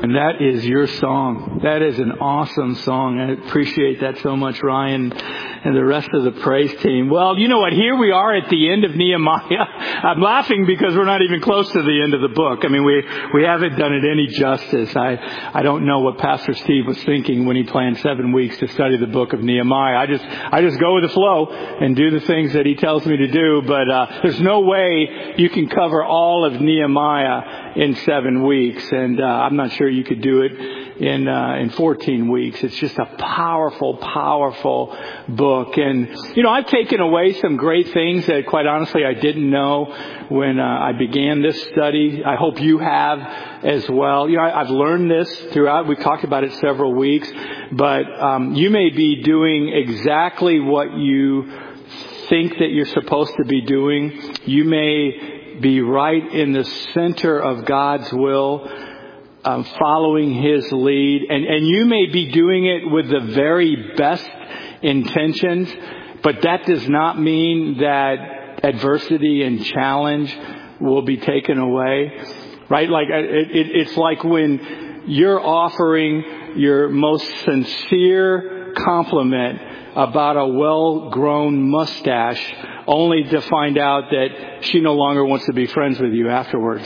And that is your song. That is an awesome song. I appreciate that so much, Ryan, and the rest of the praise team. Well, you know what? Here we are at the end of Nehemiah. I'm laughing because we're not even close to the end of the book. I mean, we haven't done it any justice. I don't know what Pastor Steve was thinking when he planned 7 weeks to study the book of Nehemiah. I just go with the flow and do the things that he tells me to do. But there's no way you can cover all of Nehemiah in 7 weeks, and I'm not sure you could do it in 14 weeks. It's just a powerful, powerful book. And, you know, I've taken away some great things that, quite honestly, I didn't know when I began this study. I hope you have as well. You know, I've learned this throughout. We've talked about it several weeks. But you may be doing exactly what you think that you're supposed to be doing. You may be right in the center of God's will, following His lead. And you may be doing it with the very best intentions, but that does not mean that adversity and challenge will be taken away. Right? Like it's like when you're offering your most sincere compliment about a well-grown mustache, only to find out that she no longer wants to be friends with you afterwards.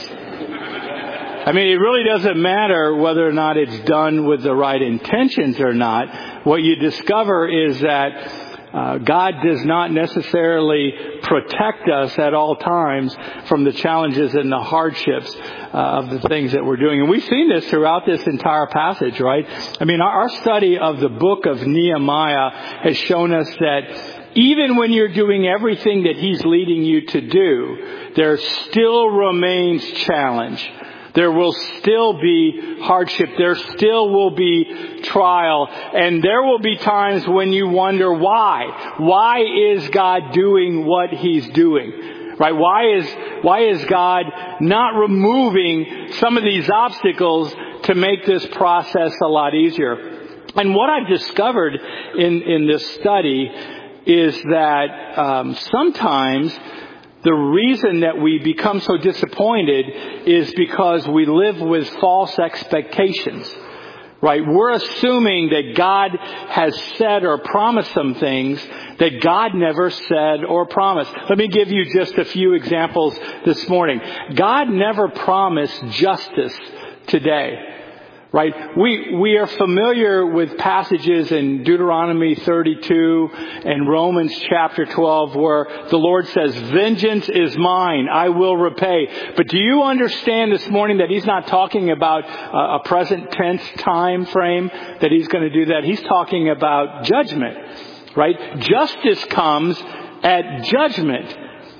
I mean, it really doesn't matter whether or not it's done with the right intentions or not. What you discover is that God does not necessarily protect us at all times from the challenges and the hardships of the things that we're doing. And we've seen this throughout this entire passage, right? I mean, our study of the book of Nehemiah has shown us that even when you're doing everything that He's leading you to do, there still remains challenge. There will still be hardship. There still will be trial. And there will be times when you wonder why. Why is God doing what He's doing? Right? Why is God not removing some of these obstacles to make this process a lot easier? And what I've discovered in this study is that sometimes the reason that we become so disappointed is because we live with false expectations. Right? We're assuming that God has said or promised some things that God never said or promised. Let me give you just a few examples this morning. God never promised justice today. Right? We are familiar with passages in Deuteronomy 32 and Romans chapter 12 where the Lord says, "Vengeance is mine, I will repay." But do you understand this morning that He's not talking about a present tense time frame that He's going to do that? He's talking about judgment. Right? Justice comes at judgment.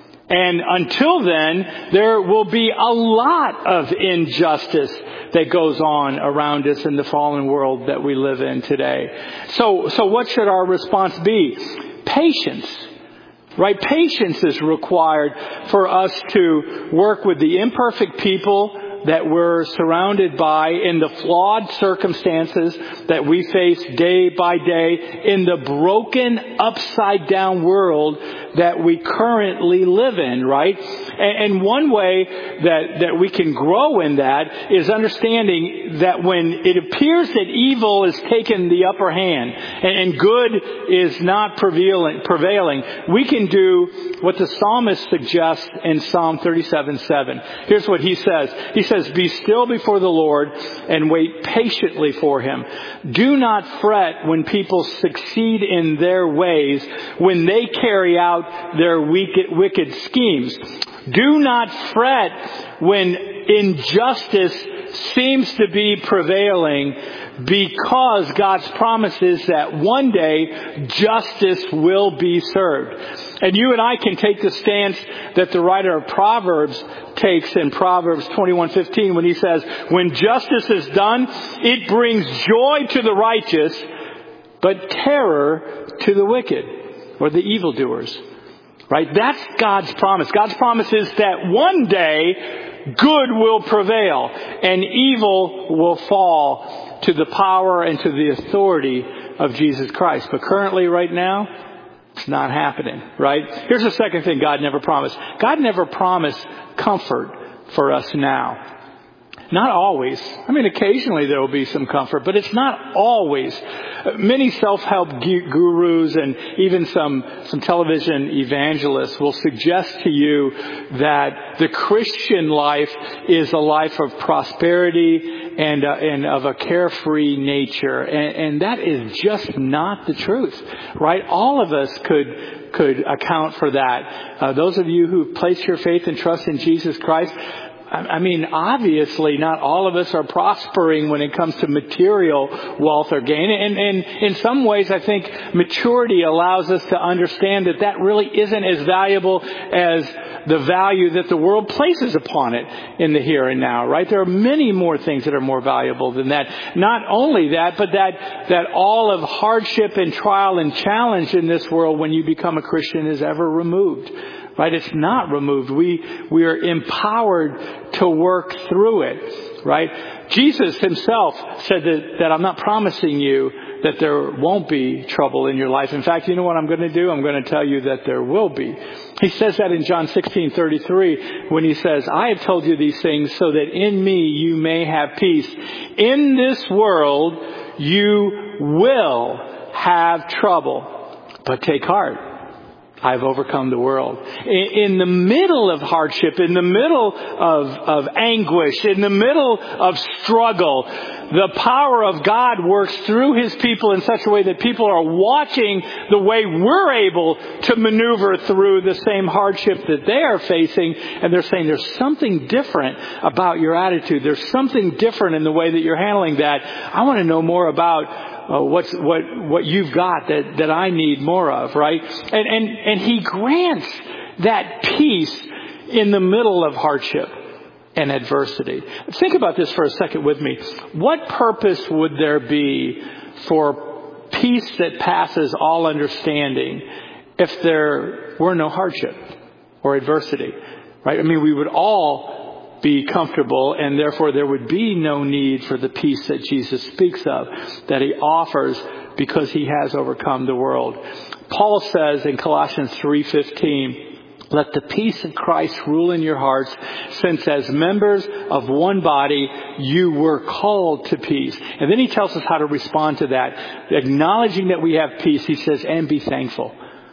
And until then, there will be a lot of injustice that goes on around us in the fallen world that we live in today. So what should our response be? Patience. Right? Patience is required for us to work with the imperfect people that we're surrounded by, in the flawed circumstances that we face day by day, in the broken, upside down world that we currently live in, right? And one way that we can grow in that is understanding that when it appears that evil has taken the upper hand and good is not prevailing, we can do what the psalmist suggests in Psalm 37:7. Here's what he says. He says, "Be still before the Lord and wait patiently for Him. Do not fret when people succeed in their ways, when they carry out their wicked schemes. Do not fret when injustice seems to be prevailing, because God's promise is that one day justice will be served." And you and I can take the stance that the writer of Proverbs takes in Proverbs 21:15 when he says, "When justice is done, it brings joy to the righteous, but terror to the wicked," or the evildoers. Right? That's God's promise. God's promise is that one day good will prevail and evil will fall to the power and to the authority of Jesus Christ. But currently, right now, it's not happening, right? Here's the second thing God never promised. God never promised comfort for us now. Not always. I mean, occasionally there will be some comfort, but it's not always. Many self-help gurus and even some television evangelists will suggest to you that the Christian life is a life of prosperity and of a carefree nature. And that is just not the truth, right? All of us could account for that. Those of you who place your faith and trust in Jesus Christ, I mean, obviously not all of us are prospering when it comes to material wealth or gain. And in some ways, I think maturity allows us to understand that really isn't as valuable as the value that the world places upon it in the here and now, right? There are many more things that are more valuable than that. Not only that, but that all of hardship and trial and challenge in this world when you become a Christian is ever removed. Right? It's not removed. We are empowered to work through it. Right? Jesus himself said that I'm not promising you that there won't be trouble in your life. In fact, you know what I'm going to do? I'm going to tell you that there will be. He says that in John 16:33 when he says, I have told you these things so that in me you may have peace. In this world you will have trouble, but take heart. I've overcome the world. In the middle of hardship, in the middle of anguish, in the middle of struggle, the power of God works through his people in such a way that people are watching the way we're able to maneuver through the same hardship that they are facing. And they're saying there's something different about your attitude. There's something different in the way that you're handling that. I want to know more about what you've got that I need more of, right? And he grants that peace in the middle of hardship and adversity. Think about this for a second with me. What purpose would there be for peace that passes all understanding if there were no hardship or adversity, right? I mean, we would all be comfortable, and therefore there would be no need for the peace that Jesus speaks of, that he offers because he has overcome the world. Paul says in Colossians 3:15, let the peace of Christ rule in your hearts, since as members of one body you were called to peace. And then he tells us how to respond to that. Acknowledging that we have peace, he says, and be thankful.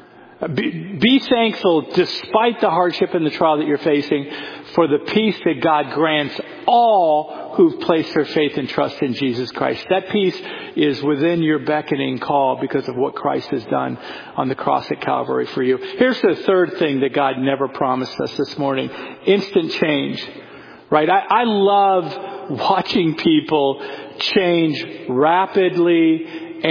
Be thankful despite the hardship and the trial that you're facing for the peace that God grants all who've placed their faith and trust in Jesus Christ. That peace is within your beckoning call because of what Christ has done on the cross at Calvary for you. Here's the third thing that God never promised us this morning. Instant change. Right? I love watching people change rapidly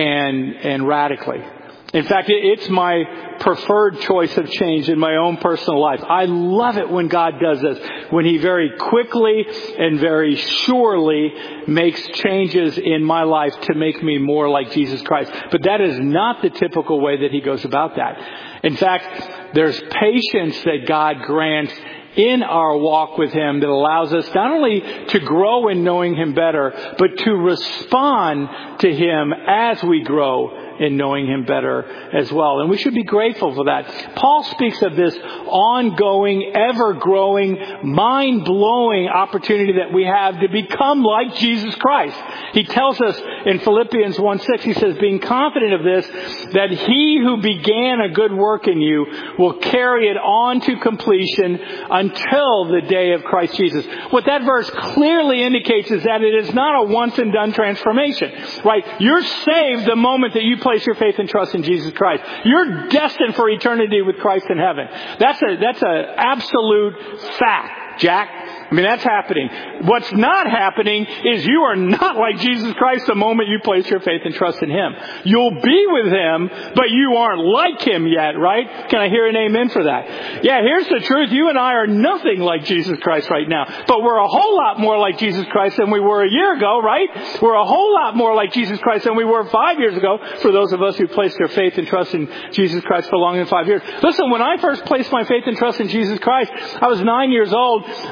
and radically. In fact, it's my preferred choice of change in my own personal life. I love it when God does this, when he very quickly and very surely makes changes in my life to make me more like Jesus Christ. But that is not the typical way that he goes about that. In fact, there's patience that God grants in our walk with him that allows us not only to grow in knowing him better, but to respond to him as we grow in knowing him better as well. And we should be grateful for that. Paul speaks of this ongoing, ever-growing, mind-blowing opportunity that we have to become like Jesus Christ. He tells us in Philippians 1:6, he says, being confident of this, that he who began a good work in you will carry it on to completion until the day of Christ Jesus. What that verse clearly indicates is that it is not a once and done transformation, right? You're saved the moment that you place your faith and trust in Jesus Christ. You're destined for eternity with Christ in heaven. That's a absolute fact, Jack. I mean, that's happening. What's not happening is you are not like Jesus Christ the moment you place your faith and trust in him. You'll be with him, but you aren't like him yet, right? Can I hear an amen for that? Yeah, here's the truth. You and I are nothing like Jesus Christ right now, but we're a whole lot more like Jesus Christ than we were a year ago, right? We're a whole lot more like Jesus Christ than we were 5 years ago for those of us who placed their faith and trust in Jesus Christ for longer than 5 years. Listen, when I first placed my faith and trust in Jesus Christ, I was 9 years old. I went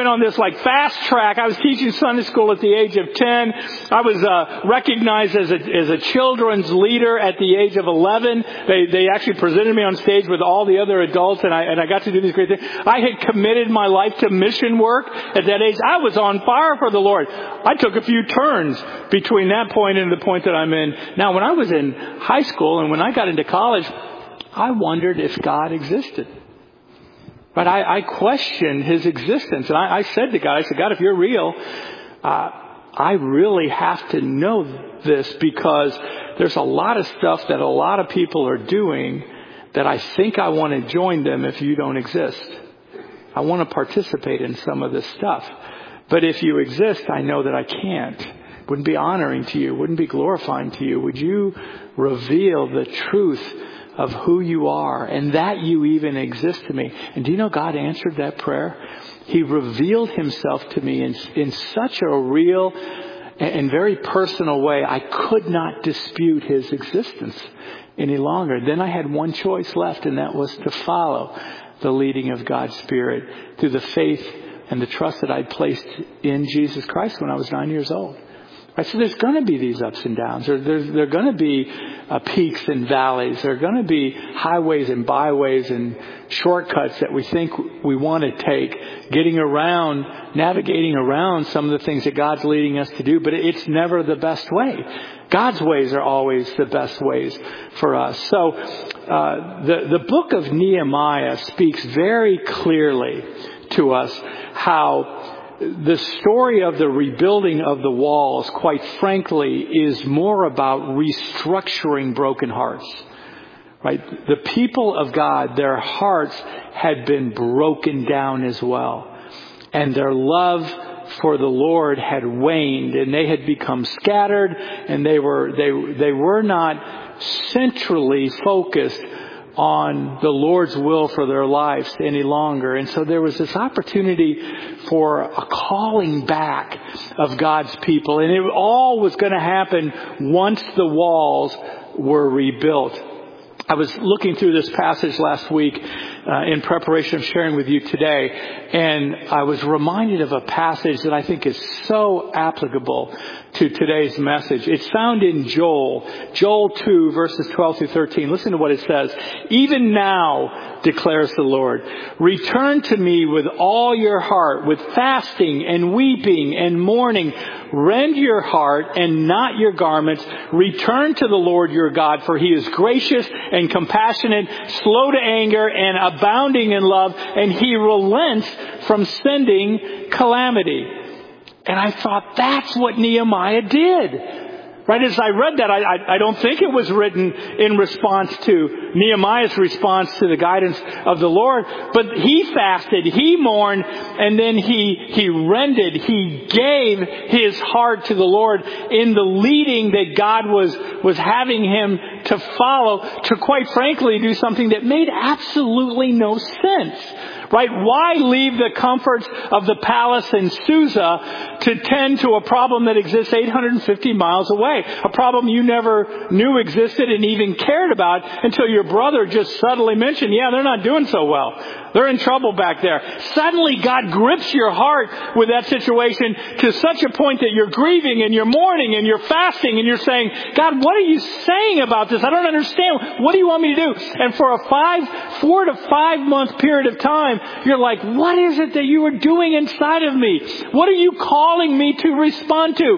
went on this like fast track. I was teaching Sunday school at the age of 10. I was recognized as a children's leader at the age of 11. They actually presented me on stage with all the other adults, and I got to do these great things. I had committed my life to mission work at that age. I was on fire for the Lord. I took a few turns between that point and the point that I'm in now. When I was in high school and when I got into college, I wondered if God existed. But I questioned His existence. And I said to God, God, if you're real, I really have to know this, because there's a lot of stuff that a lot of people are doing that I think I want to join them if you don't exist. I want to participate in some of this stuff. But if you exist, I know that I can't. Wouldn't be honoring to you. Wouldn't be glorifying to you. Would you reveal the truth of who you are and that you even exist to me? And do you know God answered that prayer? He revealed Himself to me in such a real and very personal way. I could not dispute His existence any longer. Then I had one choice left, and that was to follow the leading of God's Spirit through the faith and the trust that I'd placed in Jesus Christ when I was 9 years old. Right, so there's going to be these ups and downs. There are going to be peaks and valleys. There are going to be highways and byways and shortcuts that we think we want to take, navigating around some of the things that God's leading us to do. But it's never the best way. God's ways are always the best ways for us. So the book of Nehemiah speaks very clearly to us how the story of the rebuilding of the walls, quite frankly, is more about restructuring broken hearts. Right? The people of God, their hearts had been broken down as well. And their love for the Lord had waned, and they had become scattered, and they were not centrally focused on the Lord's will for their lives any longer. And so there was this opportunity for a calling back of God's people. And it all was going to happen once the walls were rebuilt. I was looking through this passage last week in preparation of sharing with you today, and I was reminded of a passage that I think is so applicable to today's message. It's found in Joel 2, verses 12 through 13. Listen to what it says. Even now, declares the Lord, return to me with all your heart, with fasting and weeping and mourning. Rend your heart and not your garments. Return to the Lord your God, for He is gracious and compassionate, slow to anger and abounding in love, and He relents from sending calamity. And I thought, that's what Nehemiah did. Right, as I read that, I don't think it was written in response to Nehemiah's response to the guidance of the Lord. But he fasted, he mourned, and then he rended, he gave his heart to the Lord in the leading that God was having him to follow, to quite frankly do something that made absolutely no sense. Right? Why leave the comforts of the palace in Susa to tend to a problem that exists 850 miles away? A problem you never knew existed and even cared about until your brother just subtly mentioned, yeah, they're not doing so well. They're in trouble back there. Suddenly God grips your heart with that situation to such a point that you're grieving and you're mourning and you're fasting and you're saying, God, what are you saying about this? I don't understand. What do you want me to do? And for a 4 to 5 month period of time, you're like, what is it that you are doing inside of me? What are you calling me to respond to?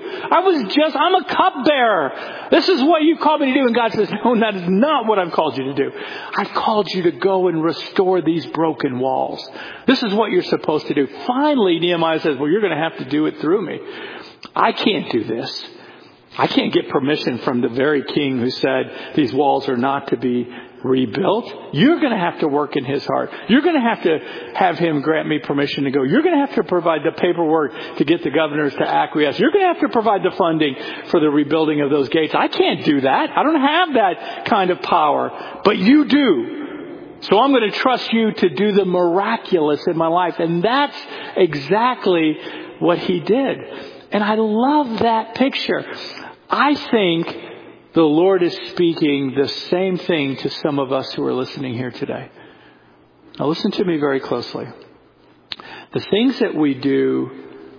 I'm a cupbearer. This is what you called me to do. And God says, no, that is not what I've called you to do. I've called you to go and restore these broken walls. This is what you're supposed to do. Finally, Nehemiah says, well, you're going to have to do it through me. I can't do this. I can't get permission from the very king who said these walls are not to be rebuilt. You're going to have to work in his heart. You're going to have him grant me permission to go. You're going to have to provide the paperwork to get the governors to acquiesce. You're going to have to provide the funding for the rebuilding of those gates. I can't do that. I don't have that kind of power, but you do. So I'm going to trust you to do the miraculous in my life. And that's exactly what he did. And I love that picture. I think the Lord is speaking the same thing to some of us who are listening here today. Now listen to me very closely. the things that we do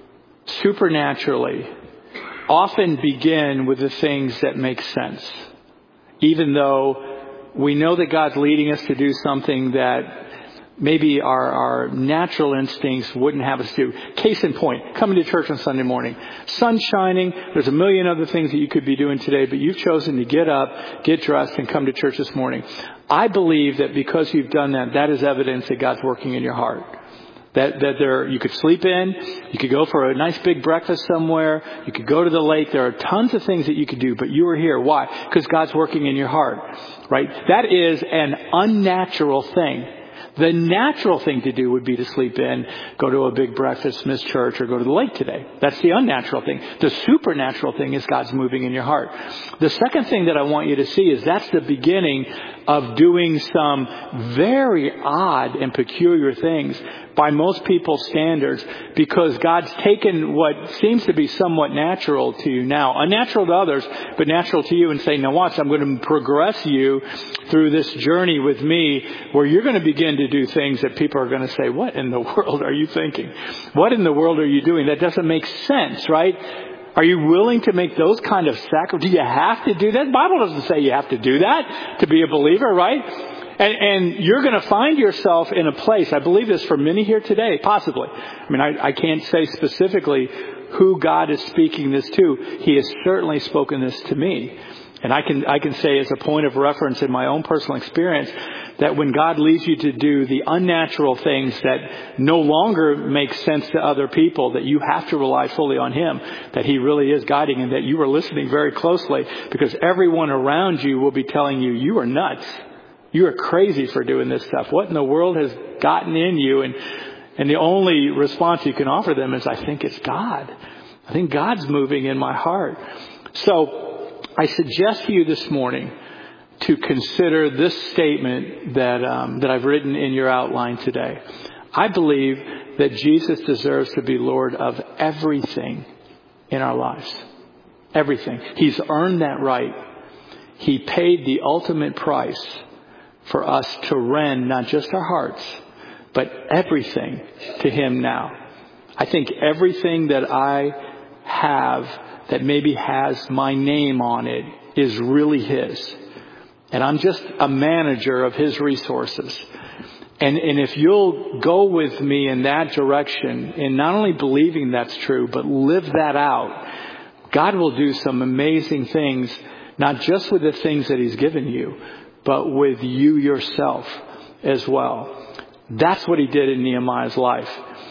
supernaturally often begin with the things that make sense. Even though we know that God's leading us to do something that maybe our natural instincts wouldn't have us do. Case in point, coming to church on Sunday morning. Sun shining. There's a million other things that you could be doing today, but you've chosen to get up, get dressed, and come to church this morning. I believe that because you've done that, that is evidence that God's working in your heart. That you could sleep in, you could go for a nice big breakfast somewhere, you could go to the lake. There are tons of things that you could do, but you are here. Why? Because God's working in your heart, right? That is an unnatural thing. The natural thing to do would be to sleep in, go to a big breakfast, miss church, or go to the lake today. That's the unnatural thing. The supernatural thing is God's moving in your heart. The second thing that I want you to see is that's the beginning of doing some very odd and peculiar things by most people's standards, because God's taken what seems to be somewhat natural to you now, unnatural to others, but natural to you, and say, now watch, I'm going to progress you through this journey with me where you're going to begin to do things that people are going to say, what in the world are you thinking? What in the world are you doing? That doesn't make sense, right? Are you willing to make those kind of sacrifices? Do you have to do that? The Bible doesn't say you have to do that to be a believer, right? And you're going to find yourself in a place, I believe this for many here today, possibly. I mean, I can't say specifically who God is speaking this to. He has certainly spoken this to me. And I can say as a point of reference in my own personal experience that when God leads you to do the unnatural things that no longer make sense to other people, that you have to rely fully on Him, that He really is guiding, and that you are listening very closely, because everyone around you will be telling you, you are nuts. You are crazy for doing this stuff. What in the world has gotten in you? And the only response you can offer them is, I think it's God. I think God's moving in my heart. So I suggest to you this morning to consider this statement that I've written in your outline today. I believe that Jesus deserves to be Lord of everything in our lives. Everything. He's earned that right. He paid the ultimate price for us to rend not just our hearts, but everything to Him now. I think everything that I have that maybe has my name on it is really His. And I'm just a manager of His resources. And if you'll go with me in that direction, in not only believing that's true, but live that out, God will do some amazing things, not just with the things that He's given you, but with you yourself as well. That's what He did in Nehemiah's life.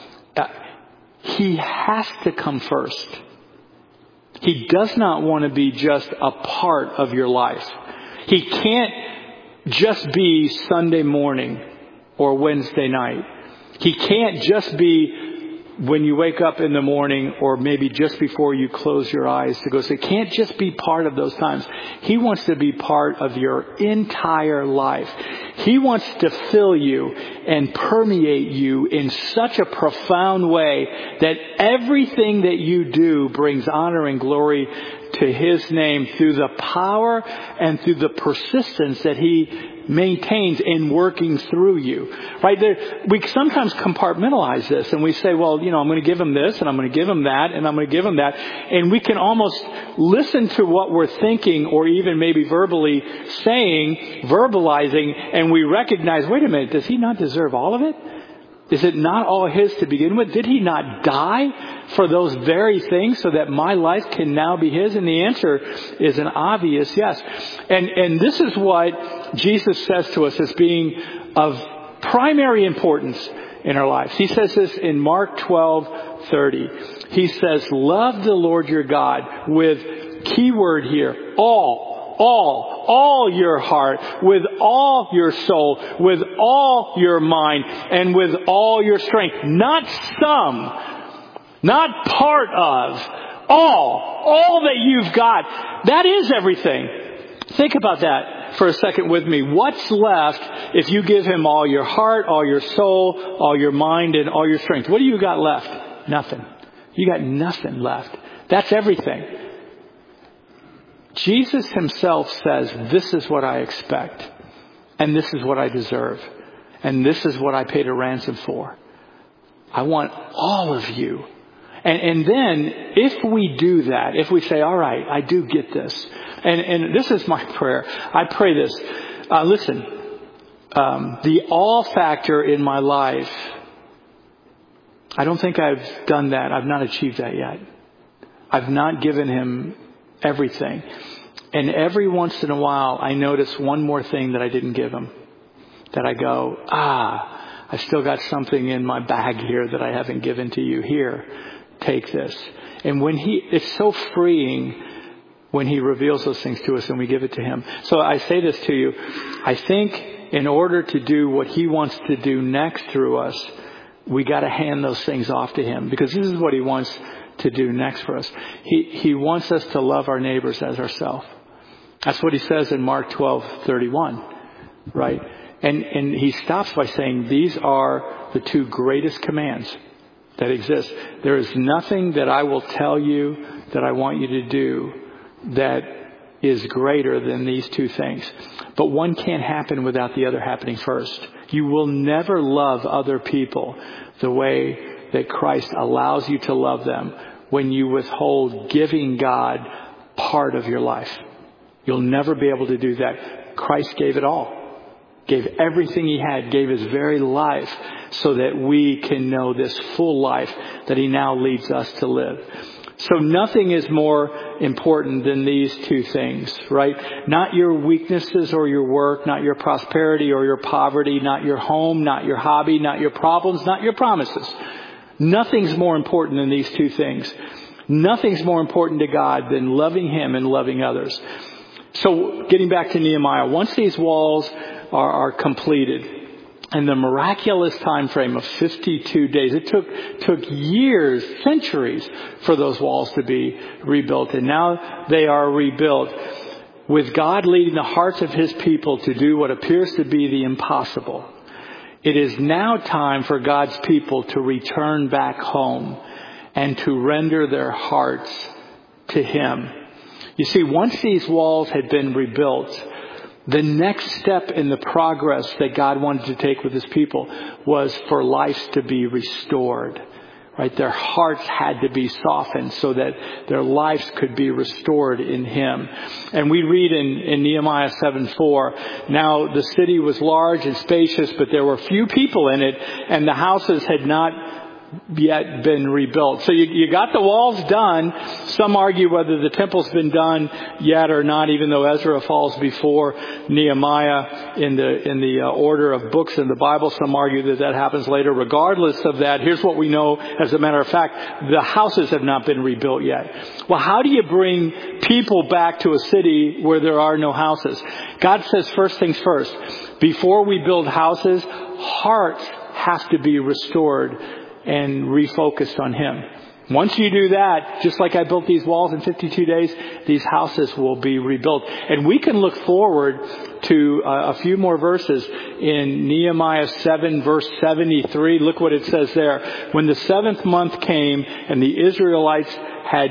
He has to come first. He does not want to be just a part of your life. He can't just be Sunday morning or Wednesday night. He can't just be when you wake up in the morning, or maybe just before you close your eyes to go sleep. It can't just be part of those times. He wants to be part of your entire life. He wants to fill you and permeate you in such a profound way that everything that you do brings honor and glory to His name through the power and through the persistence that He maintains in working through you. Right? We sometimes compartmentalize this and we say, well, I'm going to give Him this and I'm going to give Him that and I'm going to give Him that. And we can almost listen to what we're thinking or even maybe verbally saying, verbalizing, and we recognize, wait a minute, does He not deserve all of it? Is it not all His to begin with? Did He not die for those very things so that my life can now be His? And the answer is an obvious yes. And this is what Jesus says to us as being of primary importance in our lives. He says this in Mark 12:30. He says, love the Lord your God with, keyword here, all your heart, with all your soul, with all your mind, and with all your strength. Not some, not part of, all that you've got. That is everything. Think about that for a second with me. What's left if you give Him all your heart, all your soul, all your mind, and all your strength? What do you got left? Nothing. You got nothing left. That's everything. Jesus Himself says, this is what I expect, and this is what I deserve, and this is what I paid a ransom for. I want all of you. And then if we do that, if we say, all right, I do get this. And this is my prayer. I pray this. Listen, the all factor in my life, I don't think I've done that. I've not achieved that yet. I've not given him everything. And every once in a while, I notice one more thing that I didn't give him. That I go, I've still got something in my bag here that I haven't given to you. Here, take this. And it's so freeing when he reveals those things to us and we give it to him. So I say this to you. I think in order to do what he wants to do next through us, we got to hand those things off to him, because this is what he wants to do next for us. He wants us to love our neighbors as ourselves. That's what he says in Mark 12:31, right? And he stops by saying, these are the two greatest commands that exist. There is nothing that I will tell you that I want you to do that is greater than these two things. But one can't happen without the other happening first. You will never love other people the way that Christ allows you to love them when you withhold giving God part of your life. You'll never be able to do that. Christ gave it all. Gave everything he had, gave his very life so that we can know this full life that he now leads us to live. So nothing is more important than these two things, right? Not your weaknesses or your work, not your prosperity or your poverty, not your home, not your hobby, not your problems, not your promises. Nothing's more important than these two things. Nothing's more important to God than loving him and loving others. So getting back to Nehemiah, once these walls are completed, and the miraculous time frame of 52 days, it took years, centuries for those walls to be rebuilt. And now they are rebuilt with God leading the hearts of his people to do what appears to be the impossible. It is now time for God's people to return back home and to render their hearts to him. You see, once these walls had been rebuilt, the next step in the progress that God wanted to take with his people was for lives to be restored. Right? Their hearts had to be softened so that their lives could be restored in him. And we read in Nehemiah 7:4, now the city was large and spacious, but there were few people in it, and the houses had not yet been rebuilt. So you got the walls done. Some argue whether the temple's been done yet or not, even though Ezra falls before Nehemiah in the order of books in the Bible. Some argue that happens later. Regardless of that, here's what we know as a matter of fact. The houses have not been rebuilt yet. Well, how do you bring people back to a city where there are no houses? God says first things first. Before we build houses, hearts have to be restored and refocused on him. Once you do that, just like I built these walls in 52 days, these houses will be rebuilt. And we can look forward to a few more verses in Nehemiah 7 verse 73. Look what it says there. When the 7th month came and the Israelites had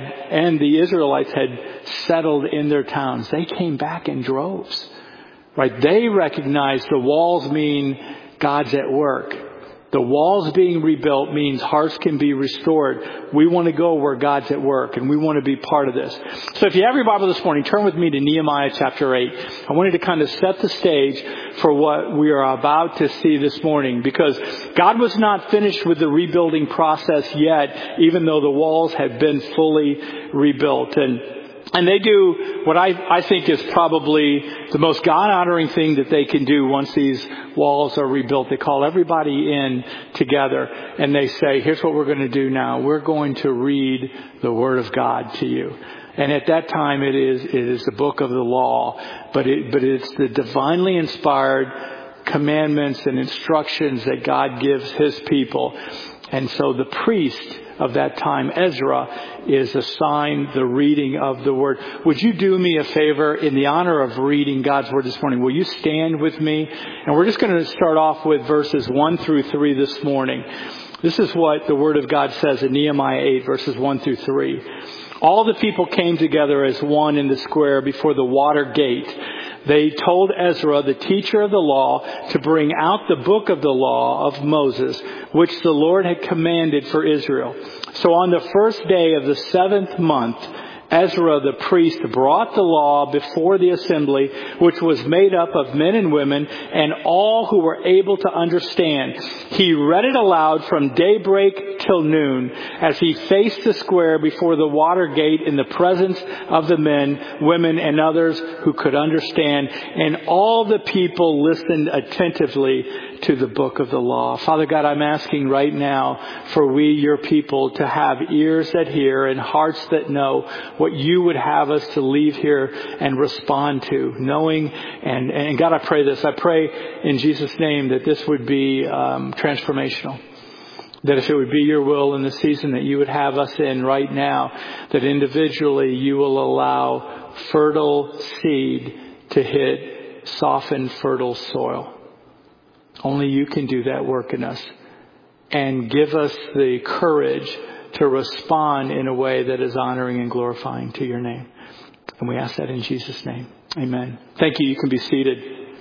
settled in their towns, they came back in droves. Right? They recognized the walls mean God's at work. The walls being rebuilt means hearts can be restored. We want to go where God's at work, and we want to be part of this. So if you have your Bible this morning, turn with me to Nehemiah chapter 8. I wanted to kind of set the stage for what we are about to see this morning, because God was not finished with the rebuilding process yet, even though the walls had been fully rebuilt. And they do what I think is probably the most God-honoring thing that they can do once these walls are rebuilt. They call everybody in together and they say, here's what we're going to do now. We're going to read the Word of God to you. And at that time it is the book of the law, but it's the divinely inspired commandments and instructions that God gives his people. And so the priest of that time, Ezra, is assigned the reading of the Word. Would you do me a favor in the honor of reading God's Word this morning? Will you stand with me? And we're just going to start off with verses 1 through 3 this morning. This is what the Word of God says in Nehemiah 8, verses 1 through 3. All the people came together as one in the square before the water gate. they told Ezra, the teacher of the law, to bring out the book of the law of Moses, which the Lord had commanded for Israel. So on the first day of the 7th month, Ezra the priest brought the law before the assembly, which was made up of men and women and all who were able to understand. He read it aloud from daybreak till noon as he faced the square before the water gate in the presence of the men, women, and others who could understand. And all the people listened attentively to the book of the law. Father God, I'm asking right now for we, your people, to have ears that hear and hearts that know what you would have us to leave here and respond to, knowing. And God, I pray this. I pray in Jesus' name that this would be transformational. That if it would be your will in the season that you would have us in right now, that individually you will allow fertile seed to hit softened, fertile soil. Only you can do that work in us. And give us the courage to respond in a way that is honoring and glorifying to your name. And we ask that in Jesus' name. Amen. Thank you. You can be seated.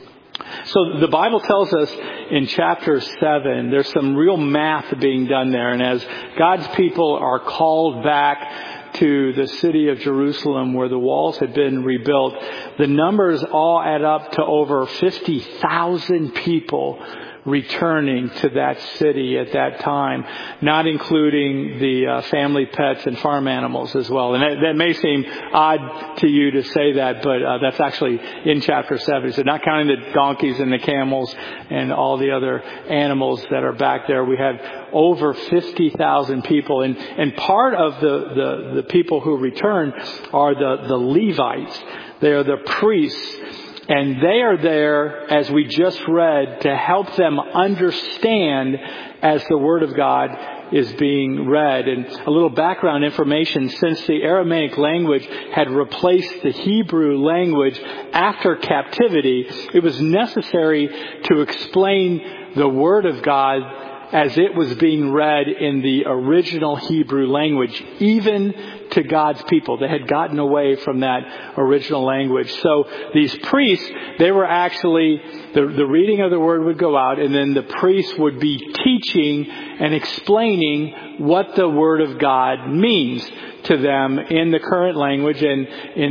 So the Bible tells us in chapter 7, there's some real math being done there. And as God's people are called back to the city of Jerusalem where the walls had been rebuilt, the numbers all add up to over 50,000 people returning to that city at that time, not including the family pets and farm animals as well. And that may seem odd to you to say that, but that's actually in chapter 7. So not counting the donkeys and the camels and all the other animals that are back there, we had over 50,000 people. And part of the people who returned are the Levites. They are the priests. And they are there, as we just read, to help them understand as the Word of God is being read. And a little background information, since the Aramaic language had replaced the Hebrew language after captivity, it was necessary to explain the Word of God as it was being read in the original Hebrew language, even to God's people. They had gotten away from that original language. So these priests, they were actually, the reading of the word would go out, and then the priests would be teaching and explaining what the word of God means to them in the current language and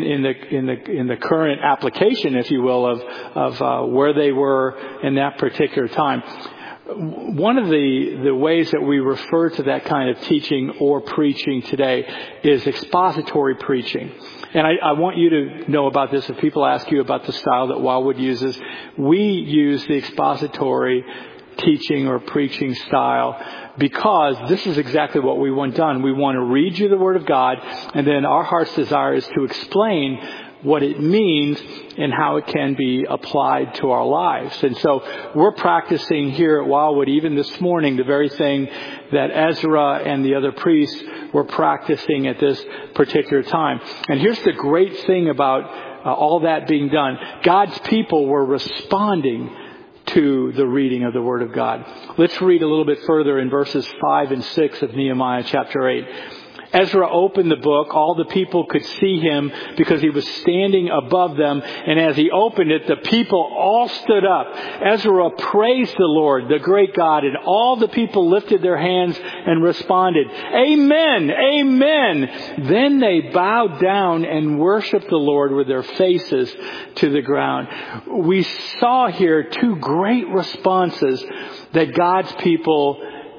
in the current application, if you will, of where they were in that particular time. One of the ways that we refer to that kind of teaching or preaching today is expository preaching. And I want you to know about this. If people ask you about the style that Wildwood uses, we use the expository teaching or preaching style because this is exactly what we want done. We want to read you the Word of God, and then our heart's desire is to explain what it means and how it can be applied to our lives. And so we're practicing here at Wildwood, even this morning, the very thing that Ezra and the other priests were practicing at this particular time. And here's the great thing about all that being done. God's people were responding to the reading of the Word of God. Let's read a little bit further in verses 5 and 6 of Nehemiah chapter 8. Ezra opened the book. All the people could see him because he was standing above them. And as he opened it, the people all stood up. Ezra praised the Lord, the great God, and all the people lifted their hands and responded, "Amen, amen." Then they bowed down and worshiped the Lord with their faces to the ground. We saw here two great responses that God's people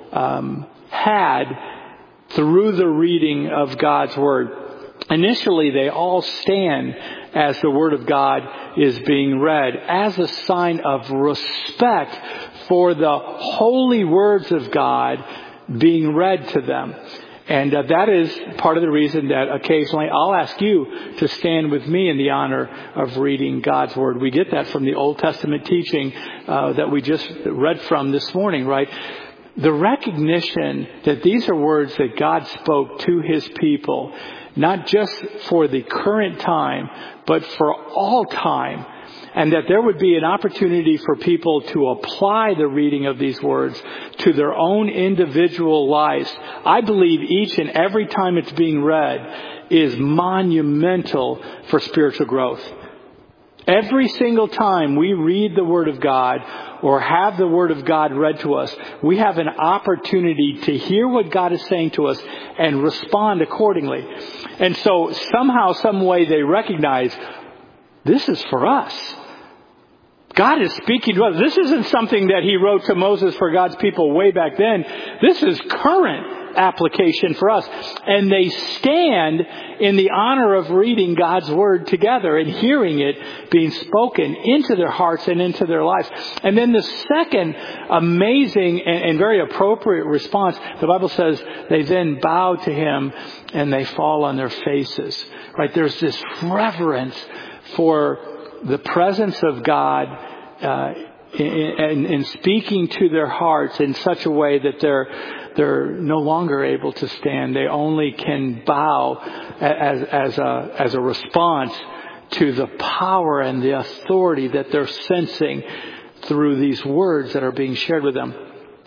had through the reading of God's Word. Initially, they all stand as the Word of God is being read as a sign of respect for the holy words of God being read to them. And that is part of the reason that occasionally I'll ask you to stand with me in the honor of reading God's Word. We get that from the Old Testament teaching that we just read from this morning, right? The recognition that these are words that God spoke to His people, not just for the current time, but for all time. And that there would be an opportunity for people to apply the reading of these words to their own individual lives. I believe each and every time it's being read is monumental for spiritual growth. Every single time we read the Word of God or have the Word of God read to us, we have an opportunity to hear what God is saying to us and respond accordingly. And so somehow, some way they recognize this is for us. God is speaking to us. This isn't something that He wrote to Moses for God's people way back then. This is current application for us. And they stand in the honor of reading God's Word together and hearing it being spoken into their hearts and into their lives. And then the second amazing and very appropriate response, the Bible says they then bow to Him and they fall on their faces. Right? There's this reverence for the presence of God in speaking to their hearts in such a way that they're no longer able to stand. They only can bow as a response to the power and the authority that they're sensing through these words that are being shared with them.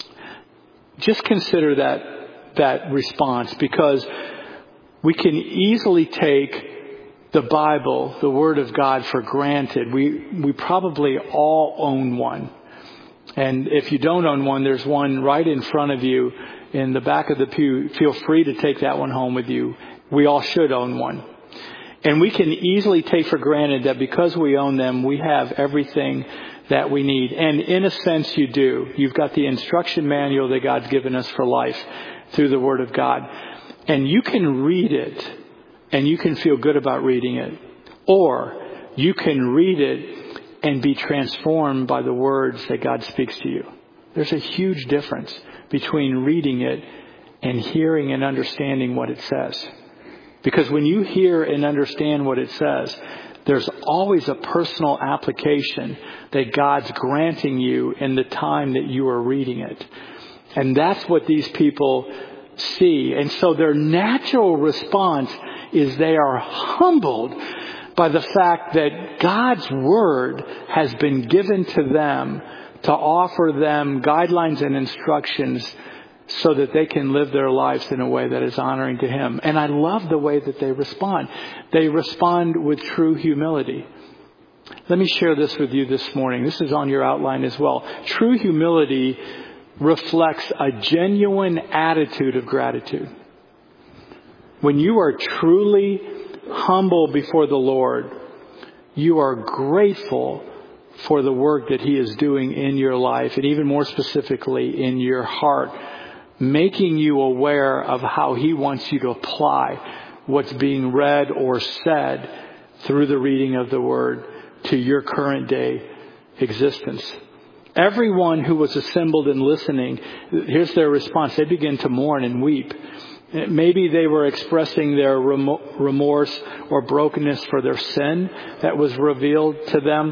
Just consider that response, because we can easily take the Bible, the Word of God, for granted. We probably all own one. And if you don't own one, there's one right in front of you in the back of the pew. Feel free to take that one home with you. We all should own one. And we can easily take for granted that because we own them, we have everything that we need. And in a sense, you do. You've got the instruction manual that God's given us for life through the Word of God. And you can read it, and you can feel good about reading it. Or you can read it and be transformed by the words that God speaks to you. There's a huge difference between reading it and hearing and understanding what it says. Because when you hear and understand what it says, there's always a personal application that God's granting you in the time that you are reading it. And that's what these people see. And so their natural response is they are humbled by the fact that God's Word has been given to them to offer them guidelines and instructions so that they can live their lives in a way that is honoring to Him. And I love the way that they respond. They respond with true humility. Let me share this with you this morning. This is on your outline as well. True humility reflects a genuine attitude of gratitude. When you are truly humble before the Lord, you are grateful for the work that He is doing in your life, and even more specifically in your heart, making you aware of how He wants you to apply what's being read or said through the reading of the Word to your current day existence. Everyone who was assembled and listening, here's their response. They begin to mourn and weep. Maybe they were expressing their remorse or brokenness for their sin that was revealed to them.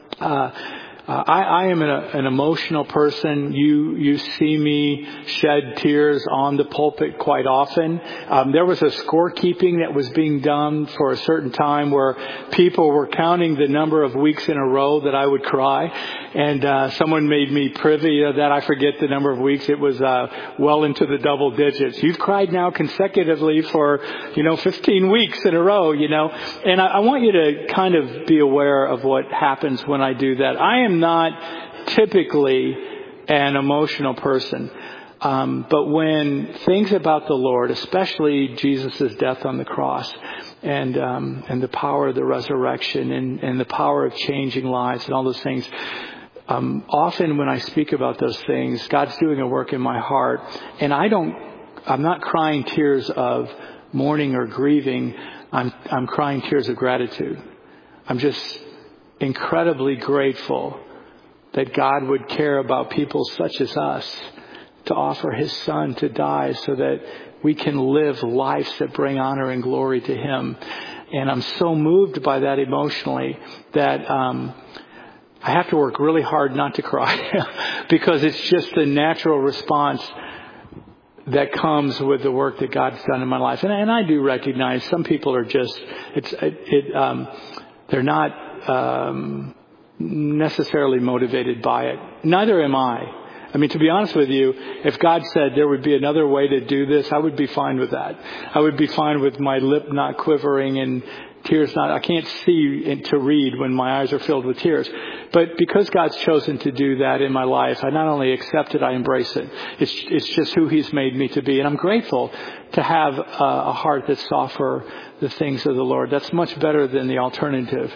I am an emotional person. You see me shed tears on the pulpit quite often. There was a scorekeeping that was being done for a certain time where people were counting the number of weeks in a row that I would cry. And someone made me privy of that. I forget the number of weeks. It was well into the double digits. You've cried now consecutively for 15 weeks in a row, And I want you to kind of be aware of what happens when I do that. I am not typically an emotional person. But when things about the Lord, especially Jesus' death on the cross and the power of the resurrection and the power of changing lives and all those things, often when I speak about those things, God's doing a work in my heart, and I'm not crying tears of mourning or grieving. I'm crying tears of gratitude. I'm just incredibly grateful that God would care about people such as us to offer His Son to die so that we can live lives that bring honor and glory to Him. And I'm so moved by that emotionally that I have to work really hard not to cry because it's just the natural response that comes with the work that God's done in my life. And I do recognize some people are just, they're not necessarily motivated by it. Neither am I. I mean, to be honest with you, if God said there would be another way to do this, I would be fine with that. I would be fine with my lip not quivering and I can't see to read when my eyes are filled with tears. But because God's chosen to do that in my life, I not only accept it, I embrace it. It's just who He's made me to be. And I'm grateful to have a heart that's soft for the things of the Lord. That's much better than the alternative.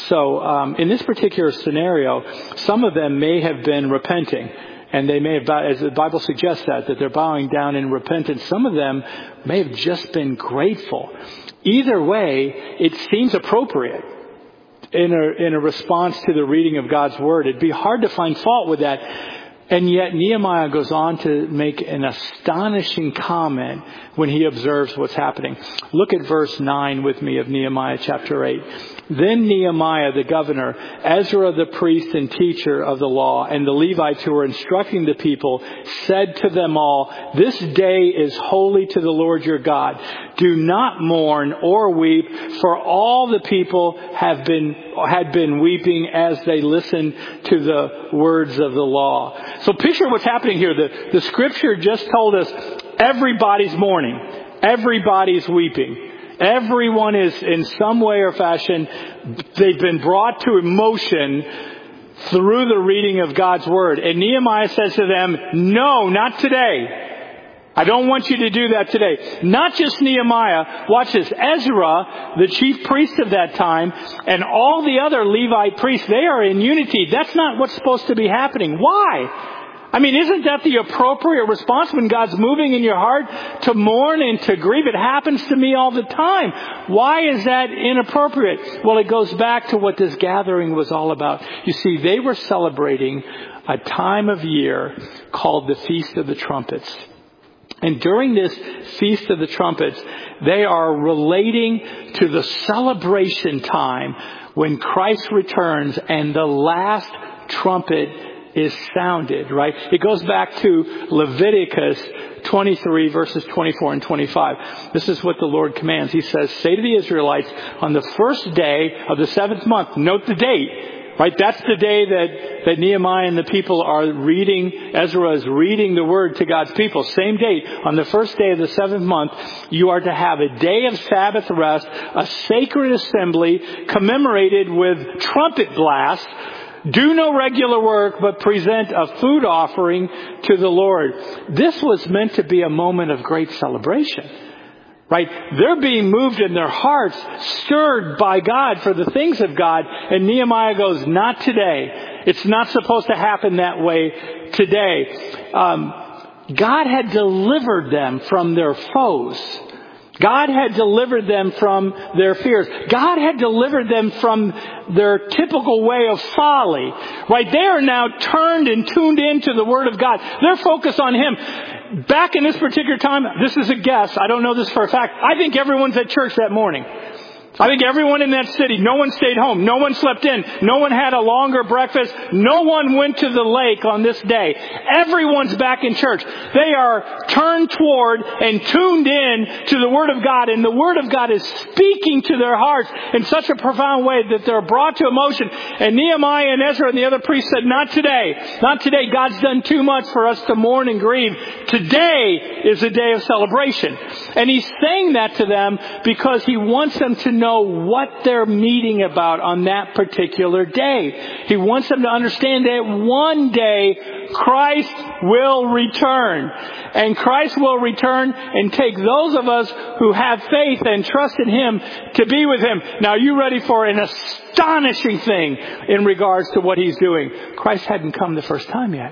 So in this particular scenario, some of them may have been repenting. And they may have, as the Bible suggests that they're bowing down in repentance. Some of them may have just been grateful. Either way, it seems appropriate in a response to the reading of God's Word. It'd be hard to find fault with that. And yet Nehemiah goes on to make an astonishing comment when he observes what's happening. Look at verse 9 with me of Nehemiah chapter 8. Then Nehemiah the governor, Ezra the priest and teacher of the law, and the Levites who were instructing the people, said to them all, "This day is holy to the Lord your God. Do not mourn or weep, for all the people had been weeping as they listened to the words of the law." So picture what's happening here. The scripture just told us everybody's mourning. Everybody's weeping. Everyone is in some way or fashion, they've been brought to emotion through the reading of God's Word. And Nehemiah says to them, no, not today. I don't want you to do that today. Not just Nehemiah. Watch this. Ezra, the chief priest of that time, and all the other Levite priests, they are in unity. That's not what's supposed to be happening. Why? I mean, isn't that the appropriate response when God's moving in your heart to mourn and to grieve? It happens to me all the time. Why is that inappropriate? Well, it goes back to what this gathering was all about. You see, they were celebrating a time of year called the Feast of the Trumpets. And during this Feast of the Trumpets, they are relating to the celebration time when Christ returns and the last trumpet is sounded, right? It goes back to Leviticus 23 verses 24 and 25. This is what the Lord commands. He says, "Say to the Israelites, on the first day of the 7th month," note the date, right? That's the day that Nehemiah and the people are reading, Ezra is reading the word to God's people. Same date, on the first day of the 7th month, you are to have a day of Sabbath rest, a sacred assembly commemorated with trumpet blasts. Do no regular work, but present a food offering to the Lord. This was meant to be a moment of great celebration, right? They're being moved in their hearts, stirred by God for the things of God. And Nehemiah goes, not today. It's not supposed to happen that way today. God had delivered them from their foes. God had delivered them from their fears. God had delivered them from their typical way of folly. Right? They are now turned and tuned into the Word of God. They're focused on Him. Back in this particular time, this is a guess. I don't know this for a fact. I think everyone's at church that morning. I think everyone in that city, no one stayed home. No one slept in. No one had a longer breakfast. No one went to the lake on this day. Everyone's back in church. They are turned toward and tuned in to the Word of God. And the Word of God is speaking to their hearts in such a profound way that they're brought to emotion. And Nehemiah and Ezra and the other priests said, not today. Not today. God's done too much for us to mourn and grieve. Today is a day of celebration. And He's saying that to them because He wants them to know what they're meeting about on that particular day. He wants them to understand that one day Christ will return. And Christ will return and take those of us who have faith and trust in Him to be with Him. Now, are you ready for an astonishing thing in regards to what He's doing? Christ hadn't come the first time yet.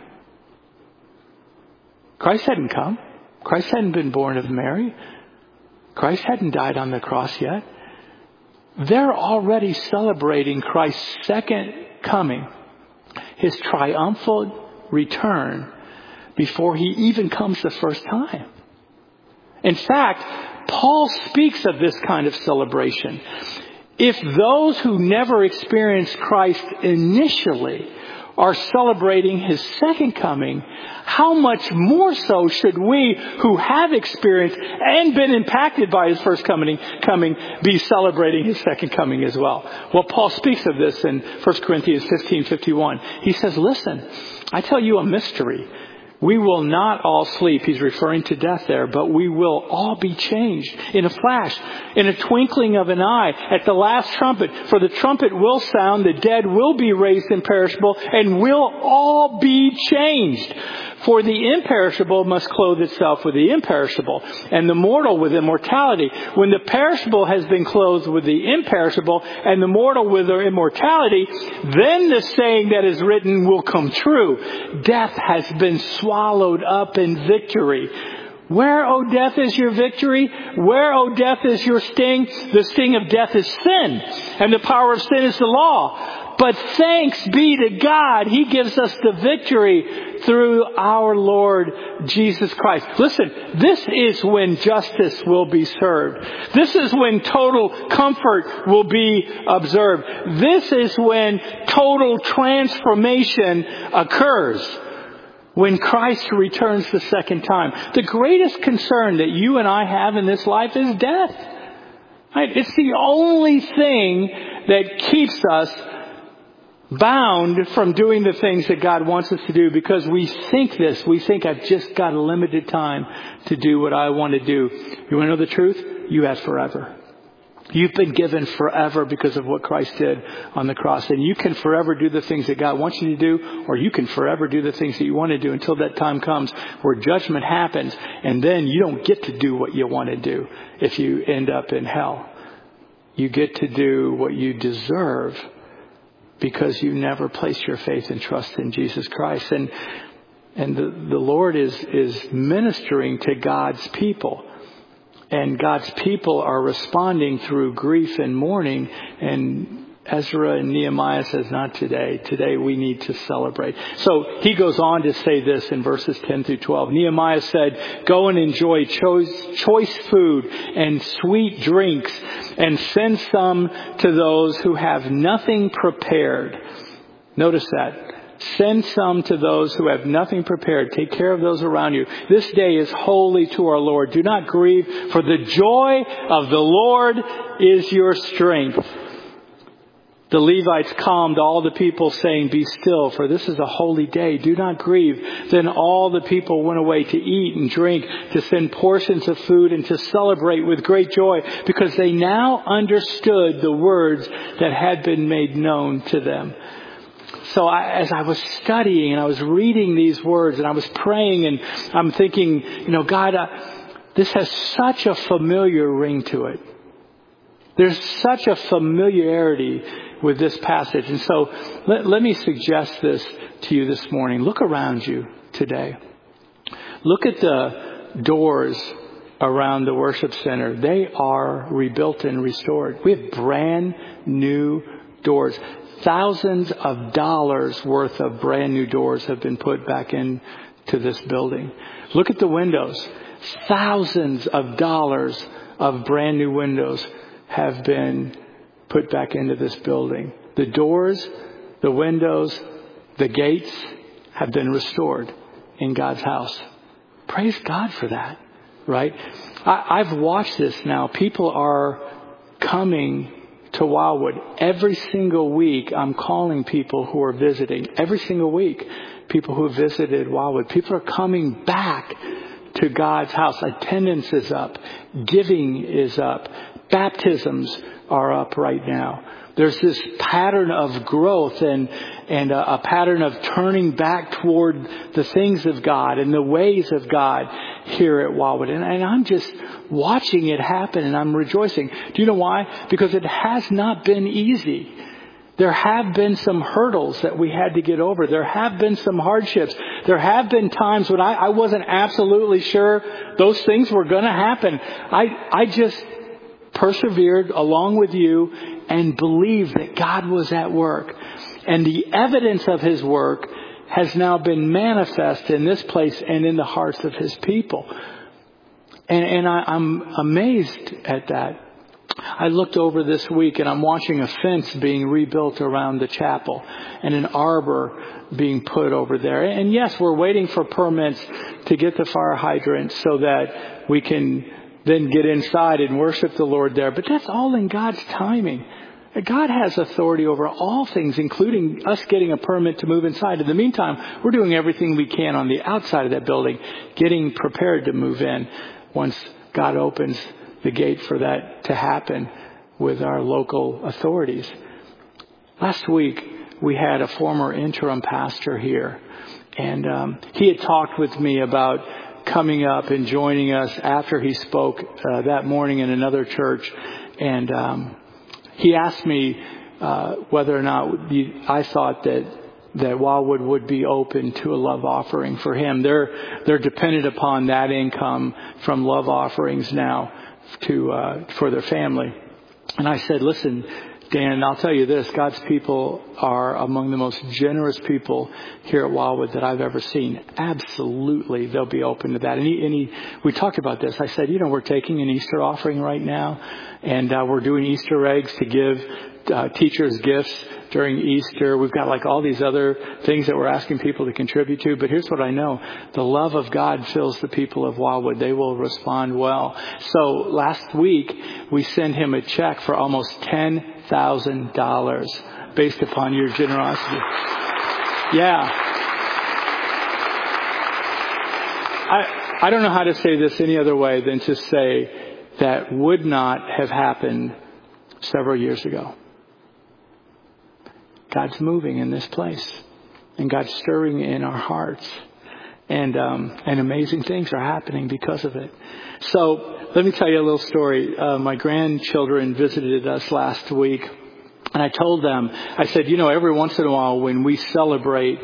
Christ hadn't come. Christ hadn't been born of Mary. Christ hadn't died on the cross yet. They're already celebrating Christ's second coming, His triumphal return, before He even comes the first time. In fact, Paul speaks of this kind of celebration. If those who never experienced Christ initially are celebrating His second coming, how much more so should we who have experienced and been impacted by His first coming be celebrating His second coming as well? Well, Paul speaks of this in 1 Corinthians 15:51. He says, listen, I tell you a mystery. We will not all sleep. He's referring to death there, but we will all be changed in a flash, in a twinkling of an eye, at the last trumpet. For the trumpet will sound, the dead will be raised imperishable, and will all be changed. For the imperishable must clothe itself with the imperishable, and the mortal with immortality. When the perishable has been clothed with the imperishable, and the mortal with their immortality, then the saying that is written will come true. Death has been swallowed up in victory. Where, O death, is your victory? Where, O death, is your sting? The sting of death is sin, and the power of sin is the law. But thanks be to God, He gives us the victory through our Lord Jesus Christ. Listen, this is when justice will be served. This is when total comfort will be observed. This is when total transformation occurs. When Christ returns the second time. The greatest concern that you and I have in this life is death. Right? It's the only thing that keeps us bound from doing the things that God wants us to do, because we think this. We think I've just got a limited time to do what I want to do. You want to know the truth? You have forever. You've been given forever because of what Christ did on the cross. And you can forever do the things that God wants you to do, or you can forever do the things that you want to do until that time comes where judgment happens. And then you don't get to do what you want to do if you end up in hell. You get to do what you deserve because you never placed your faith and trust in Jesus Christ. And the Lord is ministering to God's people. And God's people are responding through grief and mourning. And Ezra and Nehemiah says, not today. Today we need to celebrate. So he goes on to say this in verses 10 through 12. Nehemiah said, go and enjoy choice food and sweet drinks, and send some to those who have nothing prepared. Notice that. Send some to those who have nothing prepared. Take care of those around you. This day is holy to our Lord. Do not grieve, for the joy of the Lord is your strength. The Levites calmed all the people, saying, be still, for this is a holy day. Do not grieve. Then all the people went away to eat and drink, to send portions of food, and to celebrate with great joy, because they now understood the words that had been made known to them. So as I was studying and I was reading these words and I was praying, and I'm thinking, God, this has such a familiar ring to it. There's such a familiarity with this passage. And so let me suggest this to you this morning. Look around you today. Look at the doors around the worship center. They are rebuilt and restored. We have brand new doors. Thousands of dollars worth of brand new doors have been put back into this building. Look at the windows. Thousands of dollars of brand new windows have been put back into this building. The doors, the windows, the gates have been restored in God's house. Praise God for that, right? I've watched this now. People are coming to Wildwood. Every single week, I'm calling people who are visiting. Every single week, people who have visited Wildwood. People are coming back to God's house. Attendance is up. Giving is up. Baptisms are up right now. There's this pattern of growth and a pattern of turning back toward the things of God and the ways of God here at Wildwood. And I'm just watching it happen, and I'm rejoicing. Do you know why? Because it has not been easy. There have been some hurdles that we had to get over. There have been some hardships. There have been times when I wasn't absolutely sure those things were going to happen. I just persevered along with you and believed that God was at work. And the evidence of His work has now been manifest in this place and in the hearts of His people. And I'm amazed at that. I looked over this week and I'm watching a fence being rebuilt around the chapel and an arbor being put over there. And yes, we're waiting for permits to get the fire hydrant so that we can then get inside and worship the Lord there. But that's all in God's timing. God has authority over all things, including us getting a permit to move inside. In the meantime, we're doing everything we can on the outside of that building, getting prepared to move in once God opens the gate for that to happen with our local authorities. Last week, we had a former interim pastor here, and he had talked with me about coming up and joining us after he spoke that morning in another church. And he asked me whether or not I thought that Wildwood would be open to a love offering for him. They're dependent upon that income from love offerings now for their family. And I said, listen, Dan, I'll tell you this, God's people are among the most generous people here at Wildwood that I've ever seen. Absolutely, they'll be open to that. And we talked about this. I said, we're taking an Easter offering right now, and we're doing Easter eggs to give teachers gifts during Easter. We've got like all these other things that we're asking people to contribute to. But here's what I know. The love of God fills the people of Wildwood. They will respond well. So last week, we sent him a check for almost $10,000 based upon your generosity. Yeah. I don't know how to say this any other way than to say that would not have happened several years ago. God's moving in this place, and God's stirring in our hearts, and amazing things are happening because of it. So let me tell you a little story. My grandchildren visited us last week, and I told them, I said, every once in a while when we celebrate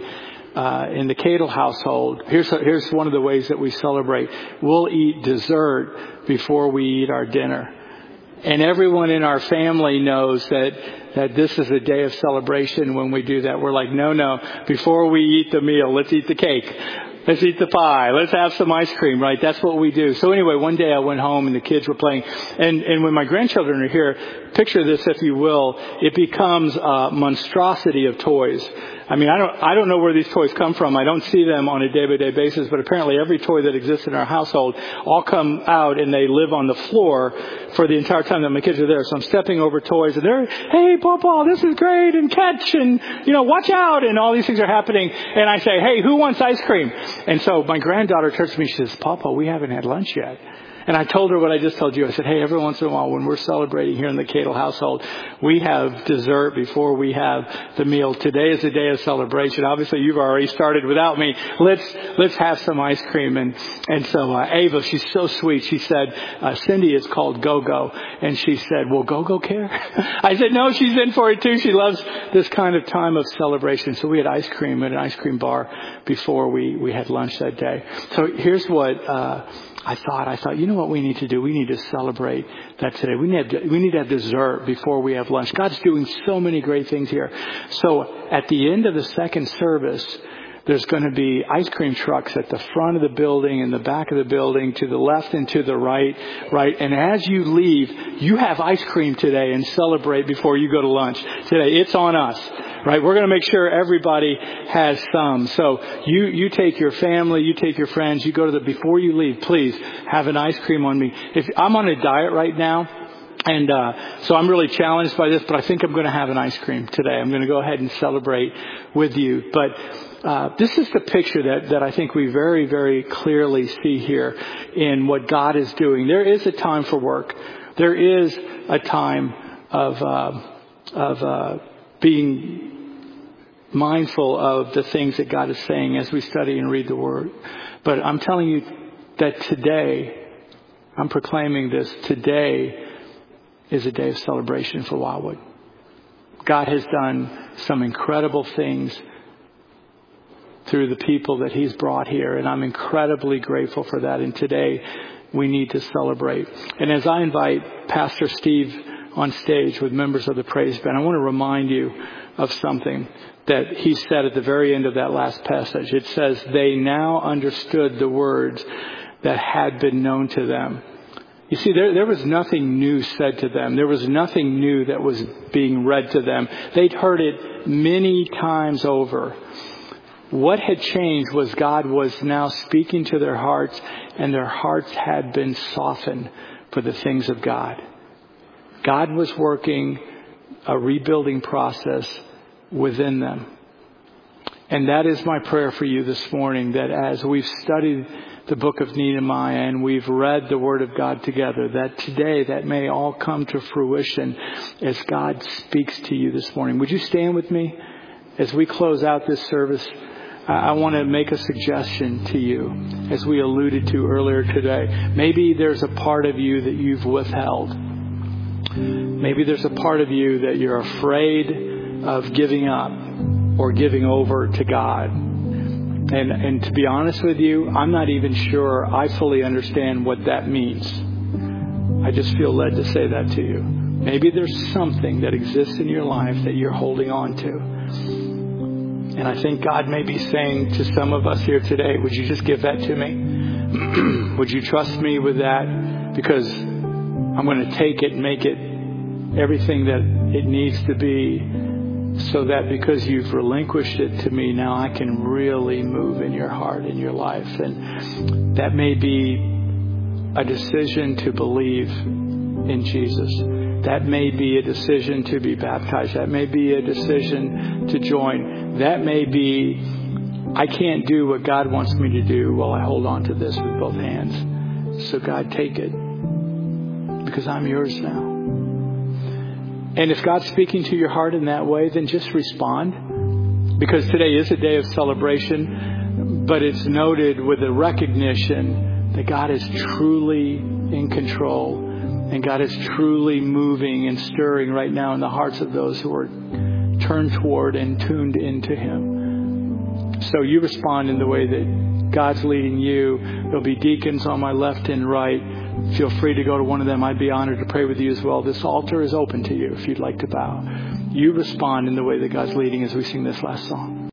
in the Cadle household, here's one of the ways that we celebrate. We'll eat dessert before we eat our dinner. And everyone in our family knows that this is a day of celebration when we do that. We're like, no, before we eat the meal, let's eat the cake. Let's eat the pie. Let's have some ice cream, right? That's what we do. So anyway, one day I went home and the kids were playing. And when my grandchildren are here, picture this, if you will, it becomes a monstrosity of toys. I mean, I don't know where these toys come from. I don't see them on a day-by-day basis, but apparently every toy that exists in our household all come out and they live on the floor for the entire time that my kids are there. So I'm stepping over toys and they're, hey, Papa, this is great, and catch, and, watch out, and all these things are happening. And I say, hey, who wants ice cream? And so my granddaughter turns to me, she says, Papa, we haven't had lunch yet. And I told her what I just told you. I said, hey, every once in a while when we're celebrating here in the Cadle household, we have dessert before we have the meal. Today is a day of celebration. Obviously, you've already started without me. Let's have some ice cream. And so Ava, she's so sweet. She said, Cindy is called Go-Go. And she said, will Go-Go care? I said, no, she's in for it too. She loves this kind of time of celebration. So we had ice cream at an ice cream bar before we had lunch that day. So here's what I thought, you know what we need to do? We need to celebrate that today. We need to have dessert before we have lunch. God's doing so many great things here. So at the end of the second service, there's going to be ice cream trucks at the front of the building and the back of the building, to the left and to the right. And as you leave, you have ice cream today and celebrate before you go to lunch today. It's on us, right? We're going to make sure everybody has some. So you take your family, you take your friends, you go to before you leave, please have an ice cream on me. If I'm on a diet right now, and so I'm really challenged by this, but I think I'm going to have an ice cream today. I'm going to go ahead and celebrate with you. But this is the picture that I think we very, very clearly see here in what God is doing. There is a time for work. There is a time of being mindful of the things that God is saying as we study and read the Word. But I'm telling you that today, I'm proclaiming this, today is a day of celebration for Wildwood. God has done some incredible things through the people that He's brought here, and I'm incredibly grateful for that. And today we need to celebrate. And as I invite Pastor Steve on stage with members of the praise band, I want to remind you of something that he said at the very end of that last passage. It says, they now understood the words that had been known to them. You see, there was nothing new said to them. There was nothing new that was being read to them. They'd heard it many times over. What had changed was God was now speaking to their hearts, and their hearts had been softened for the things of God. God was working a rebuilding process within them. And that is my prayer for you this morning, that as we've studied the book of Nehemiah and we've read the Word of God together, that today that may all come to fruition as God speaks to you this morning. Would you stand with me as we close out this service? I want to make a suggestion to you, as we alluded to earlier today. Maybe there's a part of you that you've withheld. Maybe there's a part of you that you're afraid of giving up or giving over to God. And to be honest with you, I'm not even sure I fully understand what that means. I just feel led to say that to you. Maybe there's something that exists in your life that you're holding on to. And I think God may be saying to some of us here today, would you just give that to me? Would you trust me with that? Because I'm going to take it and make it everything that it needs to be, so that because you've relinquished it to me, now I can really move in your heart, in your life. And that may be a decision to believe in Jesus. That may be a decision to be baptized. That may be a decision to join. That may be, I can't do what God wants me to do while I hold on to this with both hands. So God, take it, because I'm yours now. And if God's speaking to your heart in that way, then just respond. Because today is a day of celebration, but it's noted with a recognition that God is truly in control. And God is truly moving and stirring right now in the hearts of those who are turned toward and tuned into Him. So you respond in the way that God's leading you. There'll be deacons on my left and right. Feel free to go to one of them. I'd be honored to pray with you as well. This altar is open to you if you'd like to bow. You respond in the way that God's leading as we sing this last song.